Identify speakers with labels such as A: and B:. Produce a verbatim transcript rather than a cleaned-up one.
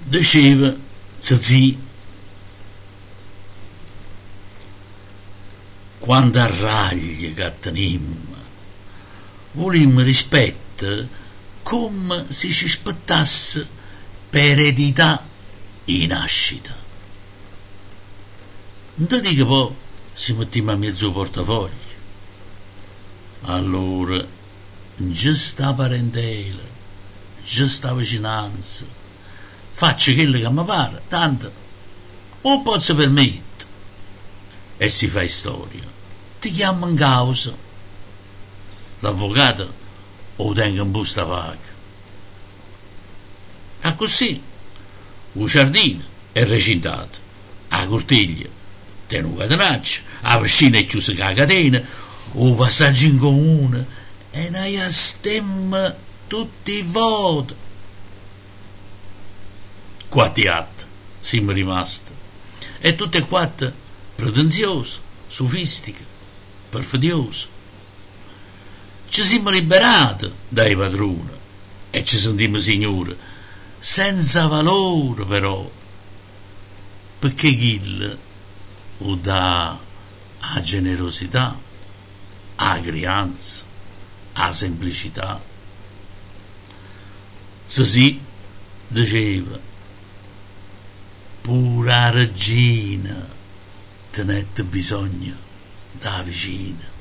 A: Diceva zii, quando arragli che tenim, volim rispetto come se ci aspettasse per eredità in nascita. Non ti dico poi si mettiamo a mezzo portafoglio. Allora, giusta parentela, giusta vicinanza, faccio quello che mi pare, tanto o posso permettere e si fa storia. Ti chiamo in causa. L'avvocato o tengo in busta paga. A così, il giardino è recintato, la cortiglia tiene un catenaccio, la piscina è chiusa con la catena, il passaggio in comune e noi stemma tutti i voti. Quattro atti siamo rimasti e tutte e quattro pretenziosi, sofistiche, perfidiose. Ci siamo liberati dai padroni e ci sentiamo signori senza valore, però, perché chi o dà a generosità, a creanza, a semplicità. Se sì, diceva, pura regina tenete bisogno da vicina.